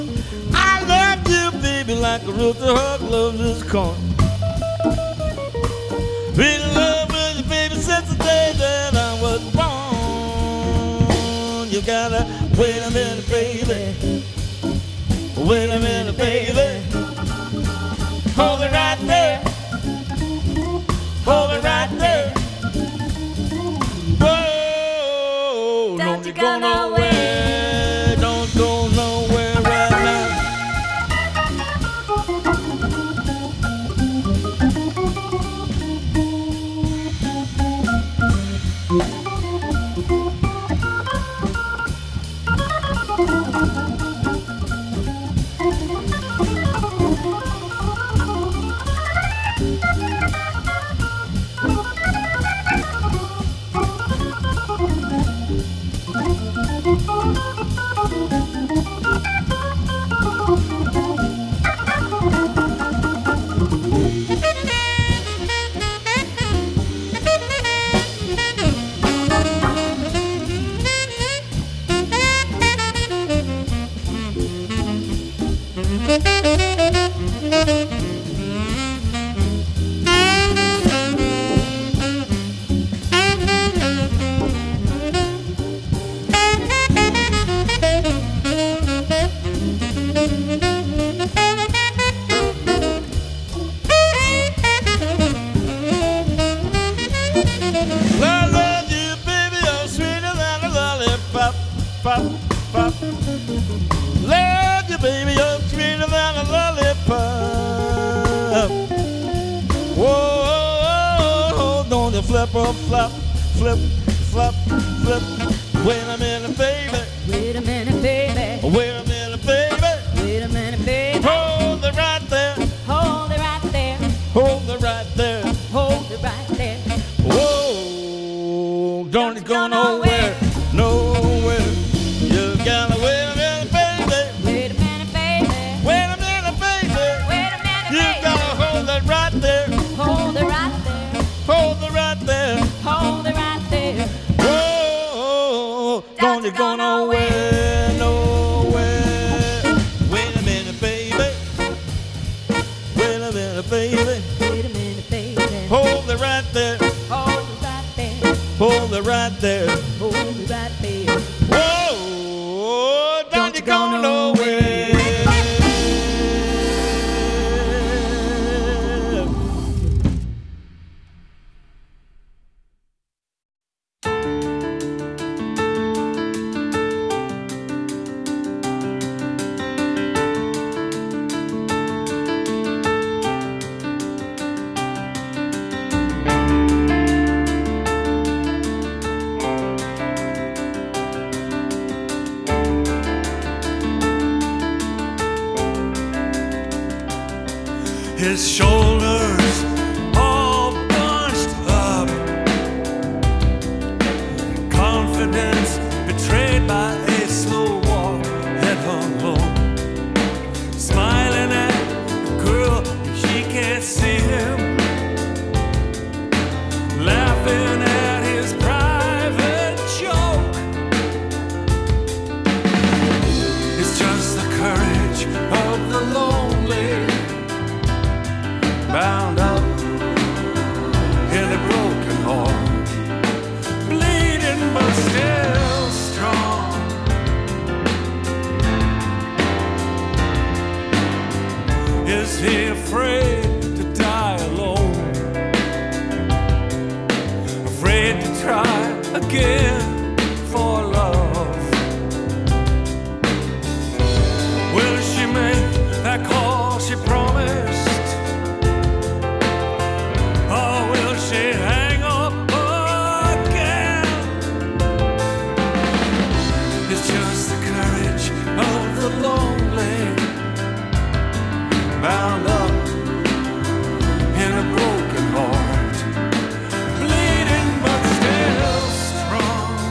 I love you, baby, like a rooster hug loves his corn. Been in love with you, baby, since the day that I was born. You gotta wait a minute, baby. Wait a minute, baby. Hold it right there. Hold it right there. Whoa, don't you go nowhere. Don't go nowhere right now. Pop, pop. Love you, baby, you're sweeter than a lollipop. Whoa, don't you flip or flop, flip, flop, flip. Wait a minute, baby. Wait a minute, baby. Wait a minute, baby. Wait a minute, baby. Hold it right there. Hold it right there. Hold it right there. Hold it right there. Whoa, don't you go nowhere, nowhere. You gotta wait a minute, baby. Wait a minute, baby. Wait a minute, baby. Wait a minute, You baby. gotta hold it right there. Hold it right there. Hold it right there. Hold it right there. Whoa, don't you go nowhere, nowhere. Wait a minute, baby. Wait a minute, baby. Wait a minute, baby. Hold it right there. Hold it right there. Hold it right there. Hold it right there. Whoa, don't you go nowhere. His shoulders all bunched up, confidence betrayed by a slow walk, head hung low, smiling at the girl, she can't see him, laughing at his private joke. It's just the courage of the lonely, bound up in a broken heart, bleeding but still strong. Is he afraid to die alone? Afraid to try again for love? Will she make that call she promised? Or will she hang up again? It's just the courage of the lonely, bound up in a broken heart, bleeding but still strong.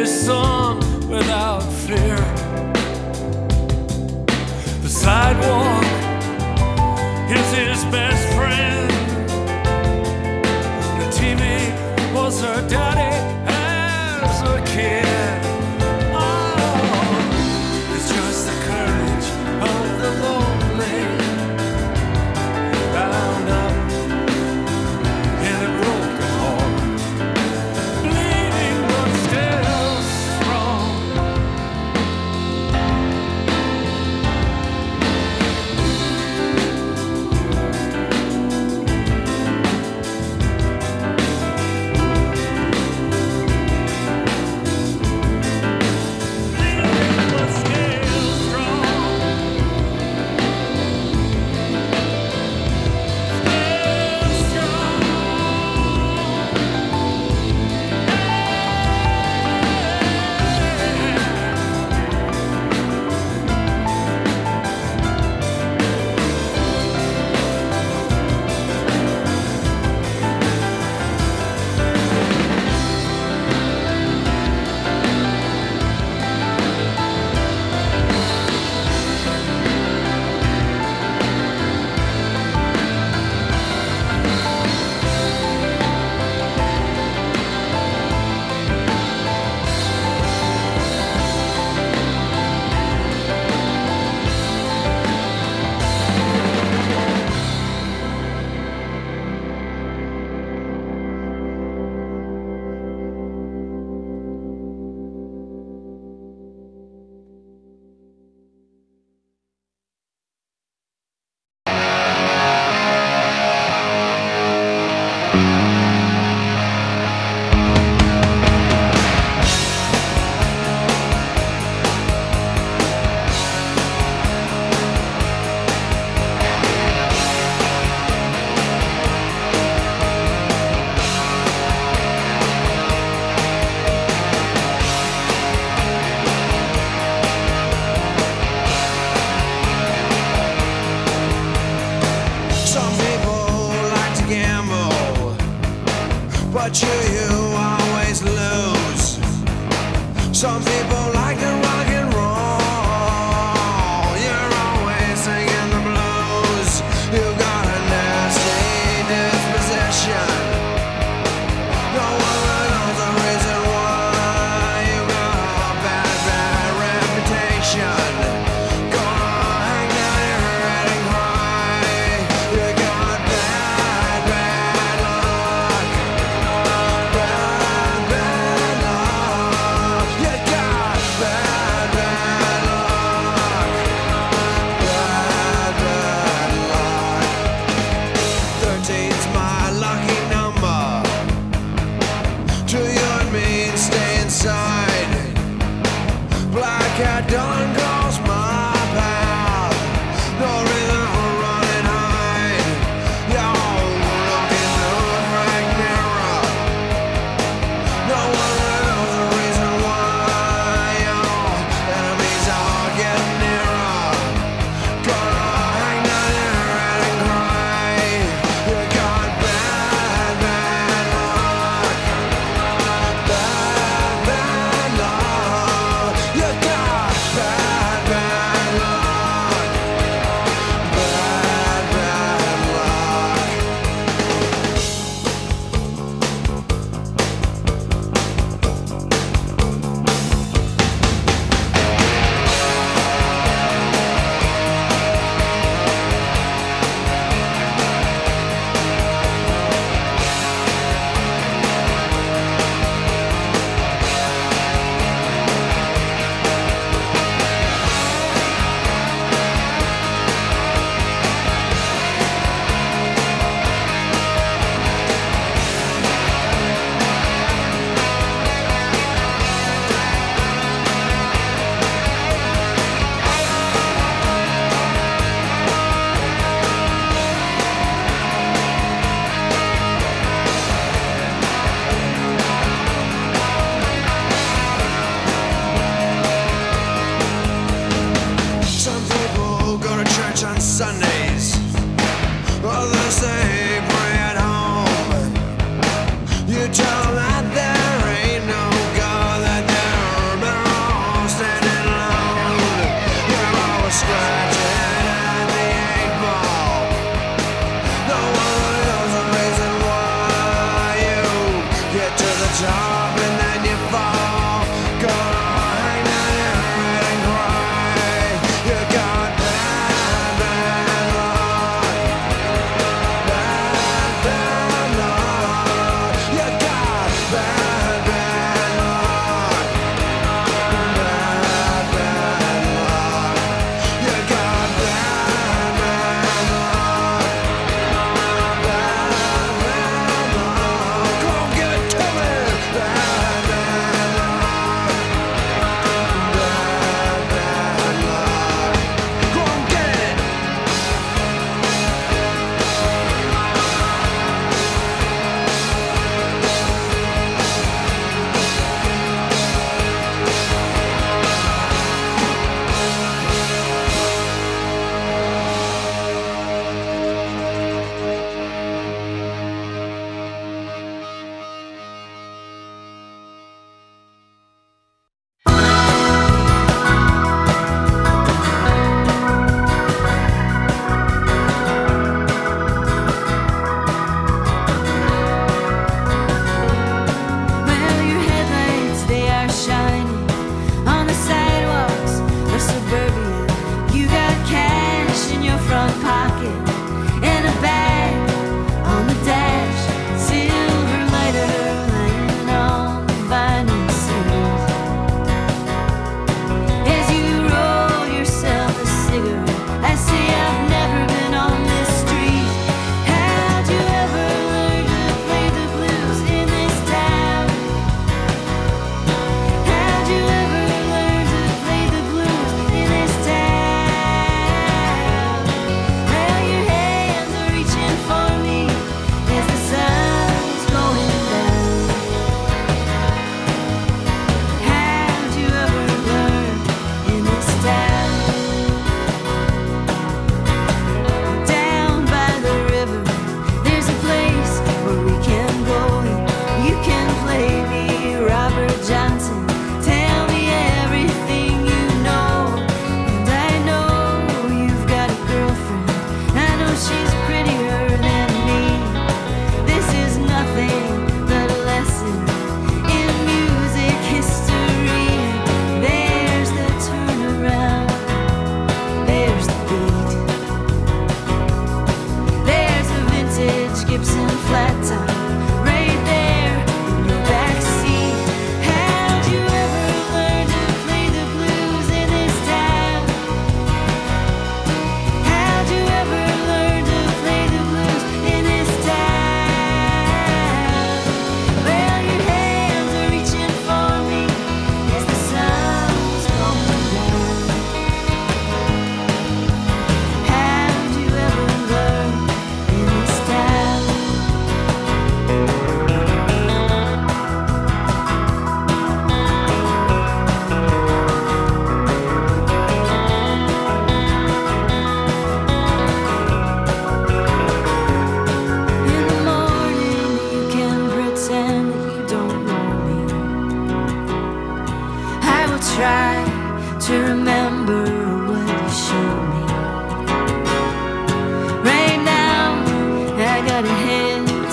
his son without fear. The sidewalk is his best friend. The TV was her daddy as a kid. Oh, it's just the courage of the lonely, bound up in a broken heart, bleeding but still strong. Bleeding but still strong. Still strong. Some people like to gamble, but you always lose. Some people like to rock and roll, you're always singing the blues. You got a nasty disposition, no one knows the reason why. You got a bad, bad reputation. Gonna hang down your head and cry. You got bad, bad luck. Bad, bad luck. You got bad.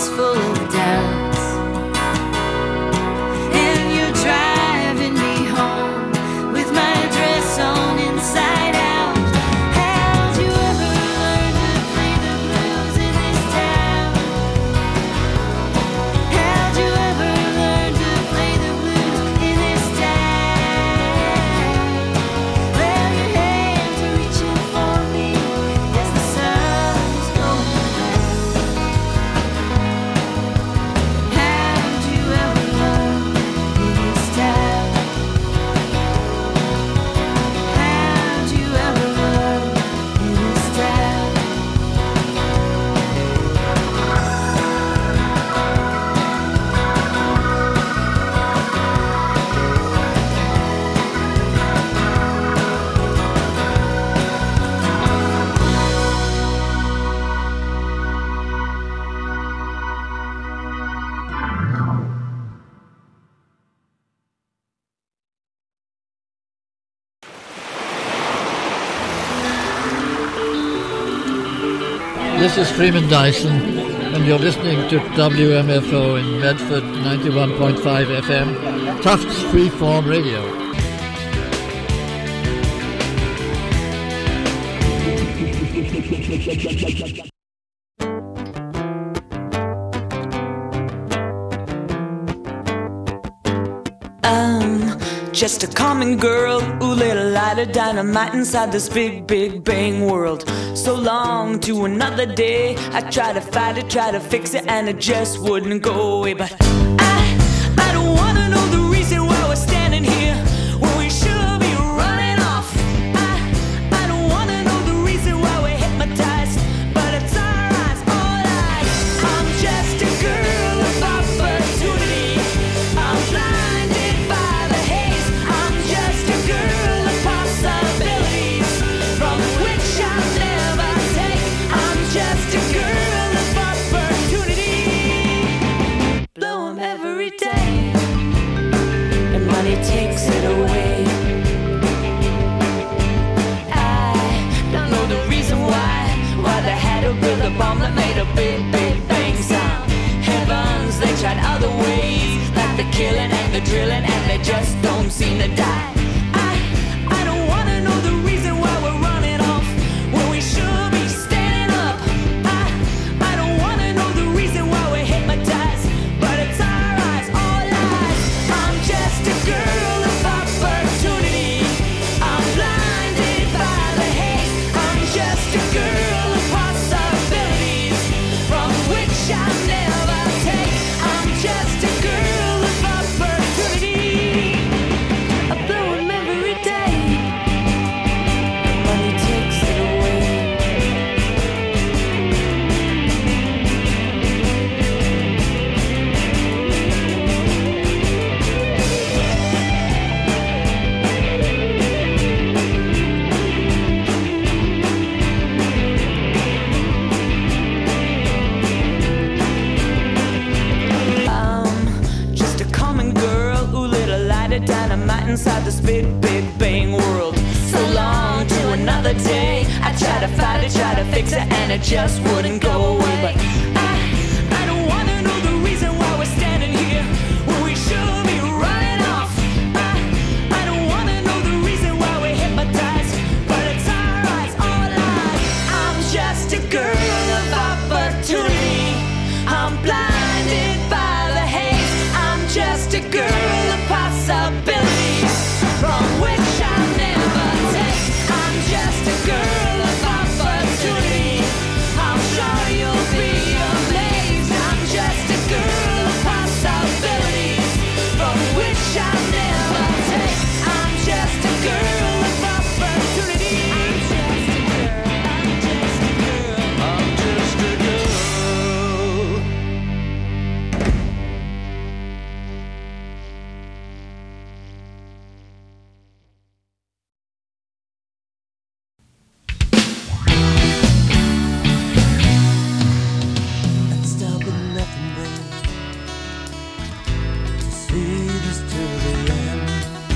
heart's full of doubts, and you're driving me home with my dress on inside out. How'd you ever learn to play the blues in this town? How'd you ever learn to play the blues in this town? Well, your hands are reaching for me as the sun's going down. How'd you ever learn in this town? How'd you ever learn in this town? This is Freeman Dyson, and you're listening to WMFO in Medford 91.5 FM, Tufts Freeform Radio. Just a common girl who lit a light of dynamite inside this big, big bang world. So long to another day, I tried to fight it, tried to fix it, and it just wouldn't go away. But I don't wanna know the reason why we're standing here when we should be running off. I don't wanna know the reason why we're hypnotized, but it's our eyes, all eyes. I'm just a girl of opportunity. I'm blinded by the haze. I'm just a girl of possibilities from which I'll never take. I'm just a girl of opportunity. Blow 'em every day, and money takes it away. I don't know the reason why they had to build a bomb that made a big, big bang sound. Heavens, they tried other ways, like the killing and the drilling, and they just don't seem to die. I don't wanna know the reason why we're running off when we should be standing up. I don't wanna know the reason why we're hypnotized, but it's our eyes, all eyes. I'm just a girl of opportunity. I'm blinded by the haze. I'm just a girl of possibilities from which I'll never take. I'm just a girl of opportunity. I blow 'em every day. Money takes it away. I'm just a common girl who lit a light of dynamite inside this big, big bang world. So long to another day. I tried to fight it, tried to fix it, and it just wouldn't go away. But I don't wanna know the reason why we're standing here when we should be running off. I don't wanna know the reason why we're hypnotized, but it's our eyes, all eyes. I'm just a girl of opportunity. I'm blinded by the haze. I'm just a girl of possibilities from which I'll never take. I'm just a girl of opportunity. I'm sure you'll be amazed. I'm just a girl of possibilities from which I'll never take. I'm just a girl of opportunity. I'm just a girl. I'm just a girl. I'm just a girl. I'd stop at nothing, babe, to see this to the end.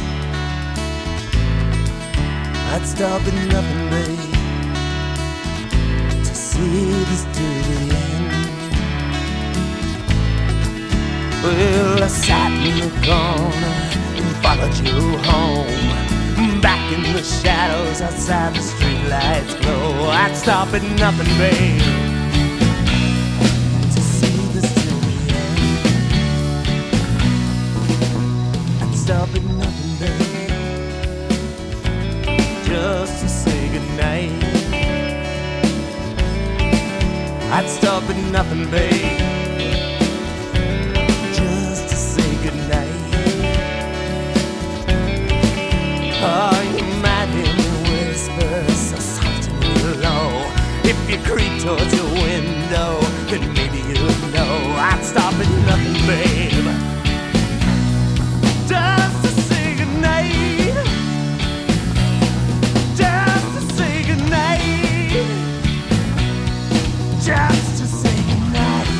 I'd stop at nothing, babe, to see this to the end. Well, I sat in the corner and followed you home. Back in the shadows outside the streetlights glow. I'd stop at nothing, babe, to see this till the end. I'd stop at nothing, babe, just to say goodnight. I'd stop at nothing, babe, just to say goodnight. Oh, you might hear me whisper so soft and low. If you creep towards your window, then maybe you'll know. I'd stop at nothing, babe, just to say goodnight. Just to say goodnight. Just to say goodnight.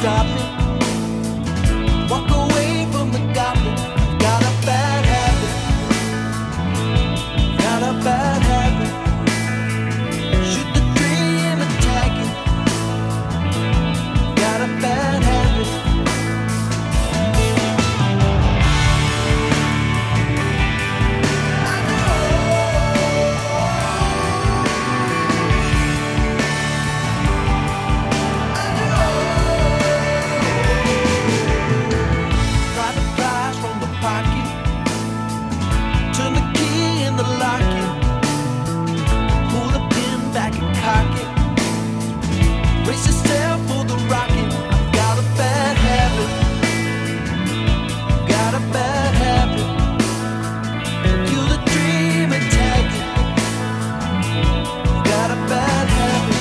stop it. Walk away from the goblin. Got a bad habit. Got a bad habit. Shoot the dream and tag it. Got a bad habit. Brace yourself for the rocket. I've got a bad habit. Got a bad habit. Kill the dream and tag it. Got a bad habit.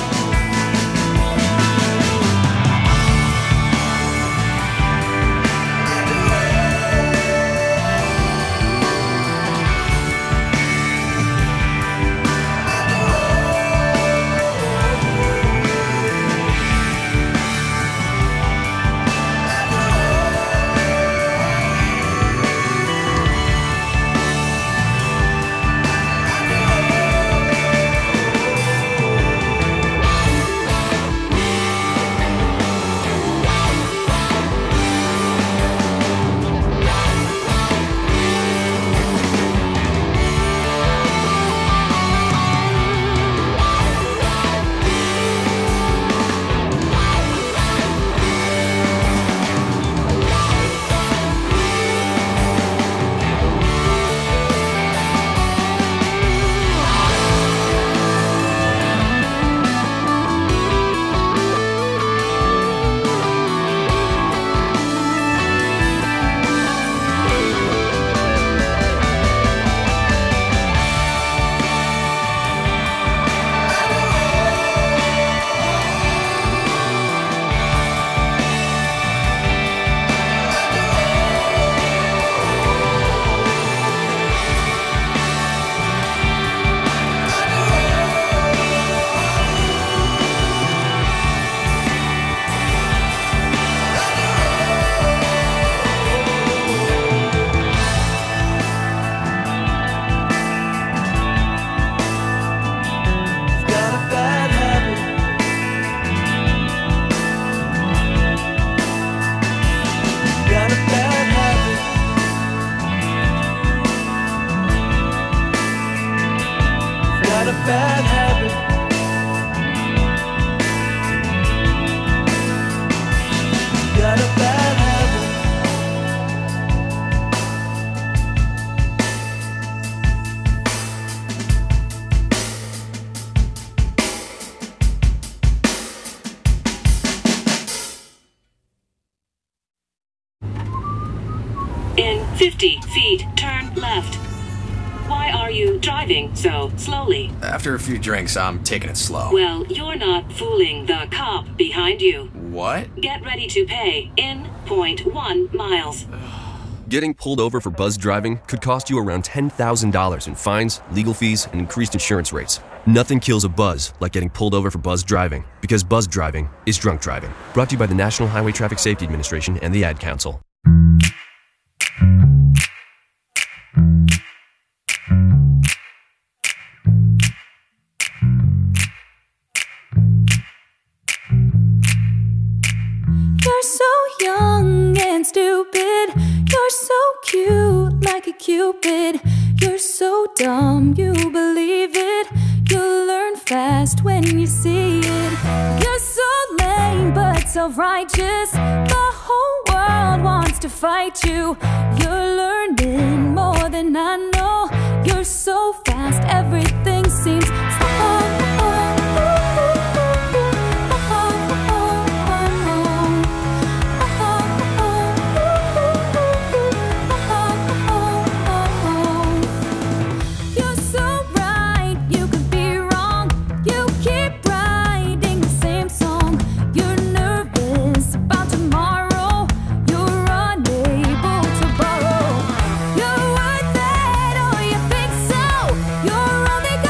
Bad habit. Got a bad habit. In 50 feet, turn left. Why are you driving so slowly? After a few drinks, I'm taking it slow. Well, you're not fooling the cop behind you. What? Get ready to pay in 0.1 miles. Getting pulled over for buzz driving could cost you around $10,000 in fines, legal fees, and increased insurance rates. Nothing kills a buzz like getting pulled over for buzz driving, because buzz driving is drunk driving. Brought to you by the National Highway Traffic Safety Administration and the Ad Council. You're so young and stupid. You're so cute like a cupid. You're so dumb you believe it. You'll learn fast when you see it. You're so lame but self-righteous. The whole world wants to fight you. You're learning more than I know. You're so fast, everything seems slow. You're worth it, oh you think so? You're only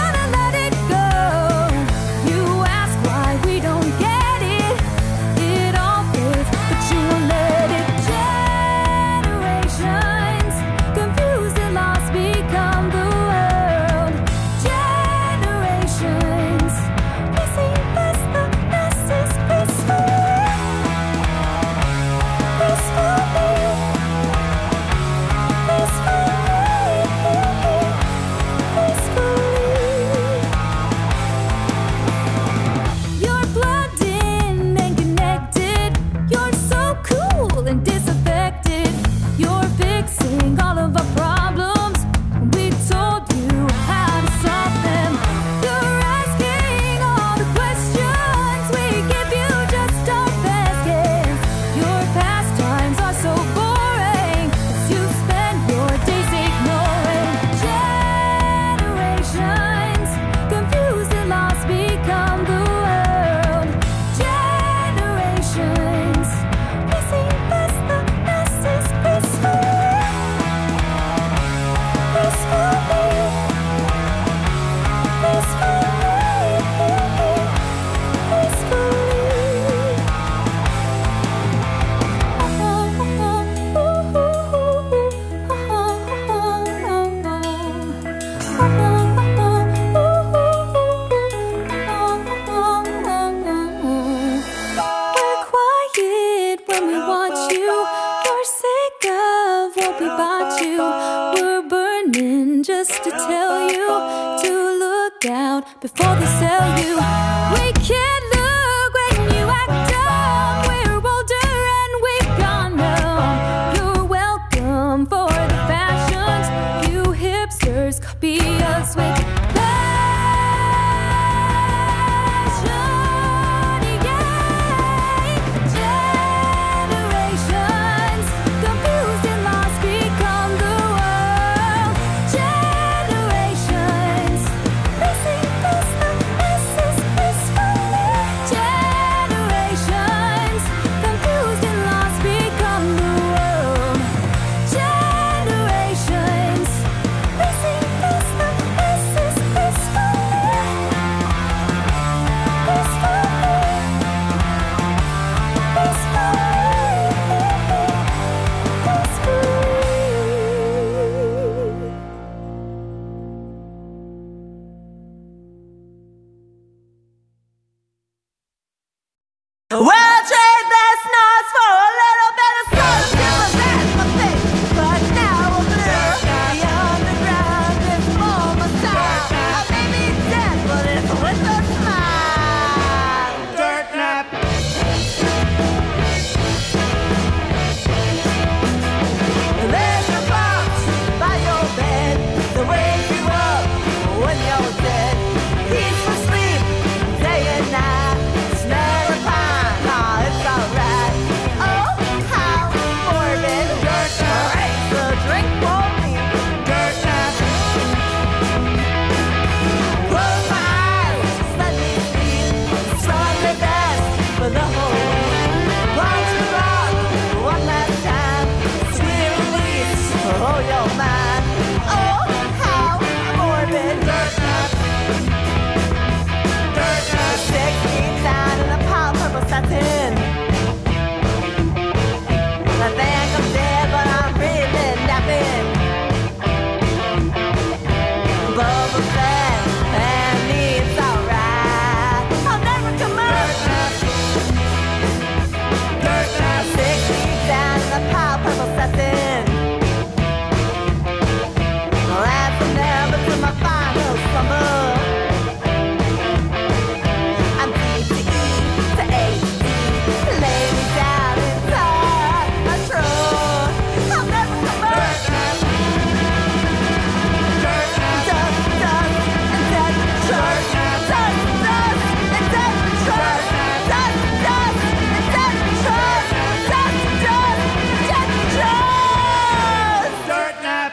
before they sell you. We can't look when you act dumb. We're older and we've gone numb. You're welcome for the fashions. You hipsters copy us with Well, trade this noise for a little bit of soul. That's my thing. But now I'm blue. The underground is for my style. I may be dead, but it's with a smile. Dirt nap. There's a box by your bed to wake you up when you're dead. Peaceful sleep, day and night. Smell of pine, it's alright. Oh, how morbid. Dirt nap. Raise the drink for me. Dirt nap. Close my eyes, let me sleep. Sunday best for the whole week. Punch the rock one last time. Sweet release, oh, your mind. Oh, how morbid. Dirt nap. Dirt nap. 16 down in a pile purple satin. I think I'm dead, but I'm really napping. Bubble fat and me, it's alright. I'll never come out. Dirt nap. 16 down in a pile purple satin. That's never to my final summer. I'm D to E to HD. Lay me down inside my truck. I'll never come back. Dust, dust, and dead church. Dust, dust, and dead church. Dust, dust, and dead church. Dust, dust, and dead church. Dirt nap.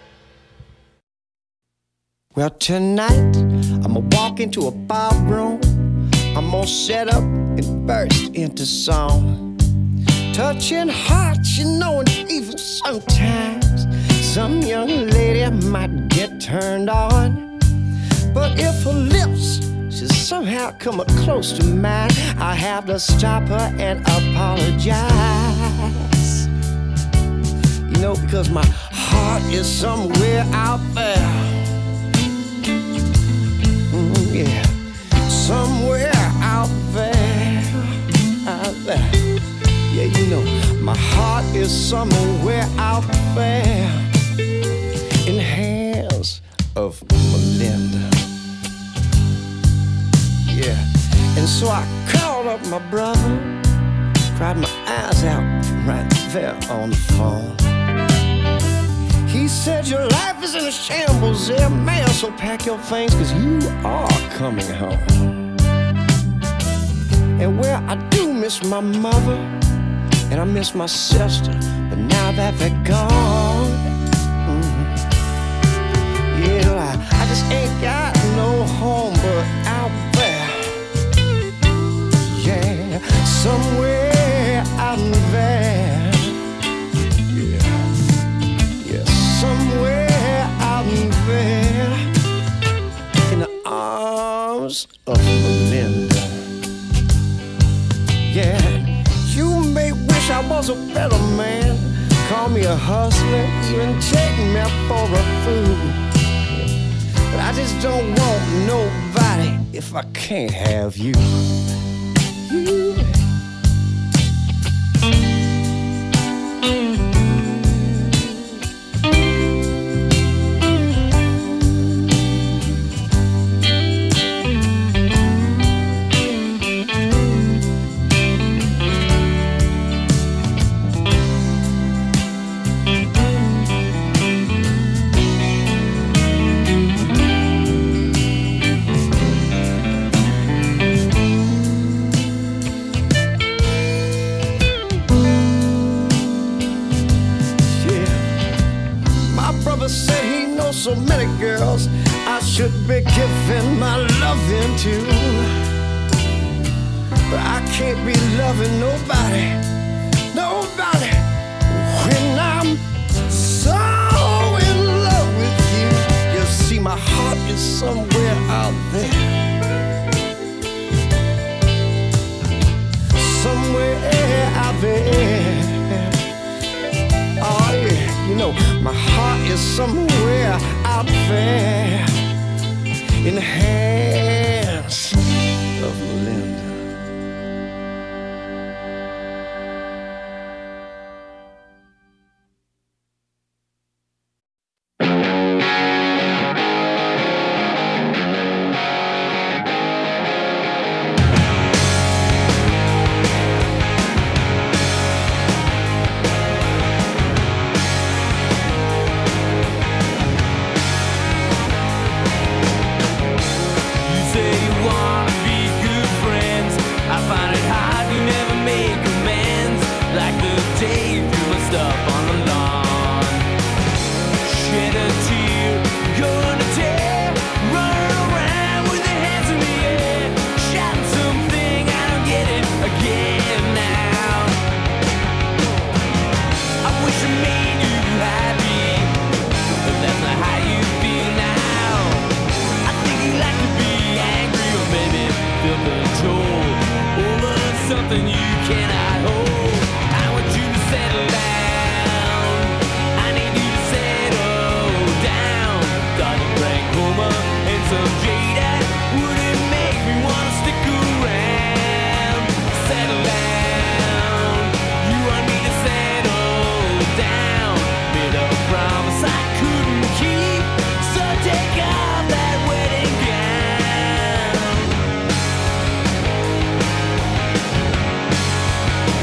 Well, tonight I'ma walk into a bar room. I'm gonna set up and burst into song. Touching hearts, you know, and even sometimes some young lady might get turned on. But if her lips should somehow come up close to mine, I have to stop her and apologize. You know, because my heart is somewhere out there. Yeah, somewhere out there, out there. Yeah, you know, my heart is somewhere out there in the hands of Melinda. Yeah, and so I called up my brother, cried my eyes out right there on the phone. He said, your life is in a shambles there, man, so pack your things, cause you are coming home. And well, I do miss my mother, and I miss my sister, but now that they're gone, yeah, I just ain't got no home but out there. Yeah, somewhere out there. Somewhere out there in the arms of Melinda. Yeah, you may wish I was a better man, call me a hustler, even take me for a fool. But I just don't want nobody if I can't have you. so many girls I should be giving my loving to, but I can't be loving nobody, nobody when I'm so in love with you. You see, my heart is somewhere out there, somewhere out there. Oh yeah, you know, my heart is somewhere out there in the hands of Melinda. Something you cannot hold. I want you to settle down. I need you to settle down. Got a blank coma and some jada. Would it make me wanna stick around? Settle down. You want me to settle down? Made a promise I couldn't keep, so take off that wedding gown.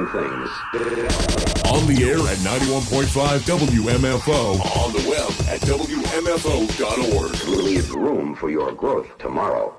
things. On the air at 91.5 WMFO. On the web at WMFO.org. Leave room for your growth tomorrow.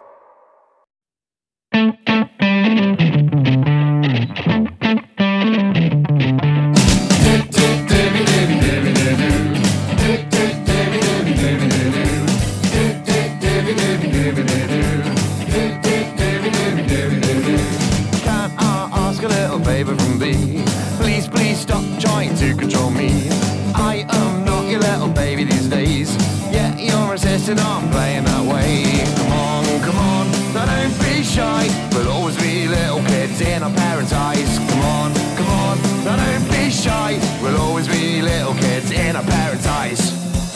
I'm playing that way. Come on, now don't be shy. We'll always be little kids in our parents' eyes. Come on, now don't be shy. We'll always be little kids in our parents' eyes.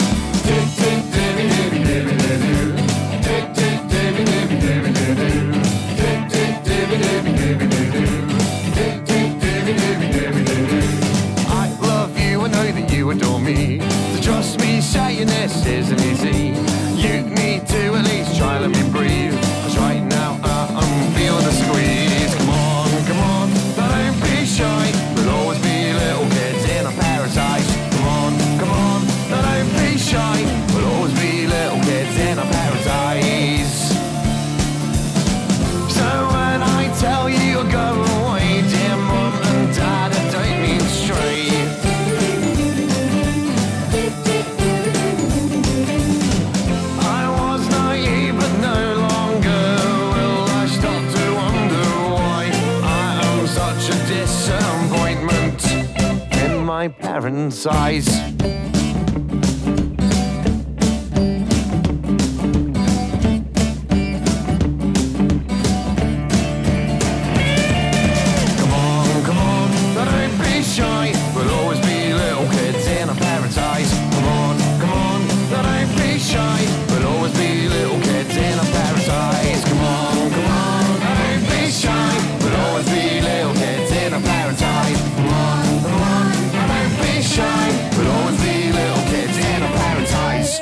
I love you, I know that you adore me. So trust me, saying this isn't easy. You need to at least try to let me breathe. 'Cause right now I'm feeling the squeeze. Come on, don't be shy. We'll always be little kids in our parents' eyes. Come on, don't be shy. We'll always be little kids in our parents' eyes. So when I tell you to go away, dear mum and dad, I don't mean straight. Disappointment in my parents' eyes. Come on, don't be shy. We'll always be little kids in our parents' eyes. Come on, don't be shy. We'll always be little kids in our parents' eyes. Come on, don't be shy. We'll always be little kids in our parents' eyes. Come on, don't be shy. We'll always be little kids in our parents' eyes.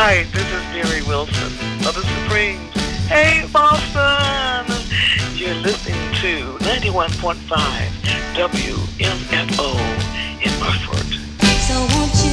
Hi, this is Mary Wilson of the Supremes. Hey, Boston! You're listening to 91.5 WMFO in Marford. So won't you